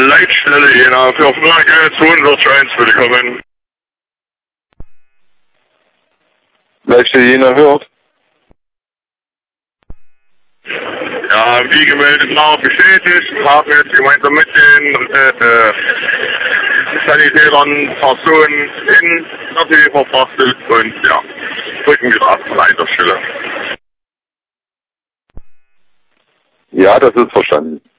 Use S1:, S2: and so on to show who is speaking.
S1: Leitstelle Jena. Für Frage 201 bitte kommen.
S2: Leitstelle Jena hört.
S1: Ja, wie gemeldet nach bestätigt, haben jetzt gemeinsam mit den Sanitätern Personen in Kaffee verfrachtet und ja, drücken gerade von Leiterstelle.
S2: Ja, das ist verstanden.